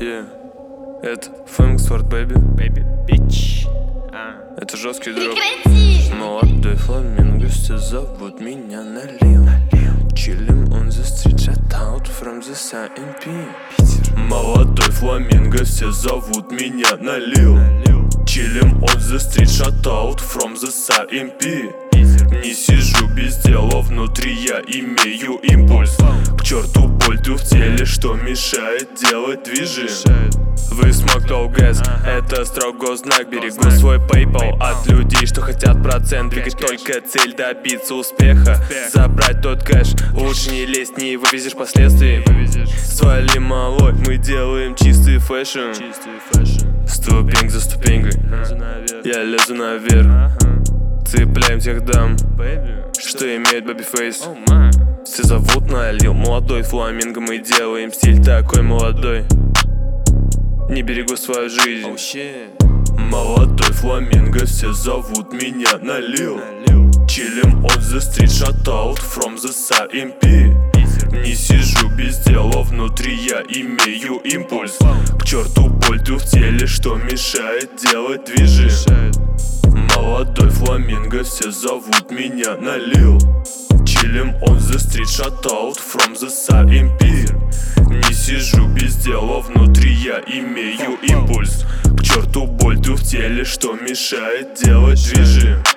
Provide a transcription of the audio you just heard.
Yeah. Это Фэмгсворт, baby. Baby bitch. Это жесткий дроп. Молодой фламинго, все зовут меня налил. Чилим on the street, shout out from the CMP. Молодой фламинго, все зовут меня налил. Чилим on the street, shout out from the CMP. Не сижу без дела, внутри я имею импульс. К черту боль ты в теле, что мешает делать движи. Вы смоктал гэс, это строго знак. Берегу свой PayPal от людей, что хотят процент. Двигать только цель, добиться успеха. Забрать тот кэш, лучше не лезть, не вывезешь последствий. Свали малой, мы делаем чистый фэшн. Ступенька за ступенькой, я лезу наверх. Цепляем тех дам, что имеют бэби-фейс. Все зовут налил, молодой фламинго, мы делаем стиль такой молодой. Не берегу свою жизнь. Молодой фламинго, все зовут меня налил. Чилим on the street, shout out from the CMP. Не сижу без дела, внутри я имею импульс. К черту боль ты в теле, что мешает делать движи. Молодой фламинго, все зовут меня налил. Чилим on the street, shout out from the CMP. Не сижу без дела, внутри я имею импульс. К черту боль ты в теле, что мешает делать движи.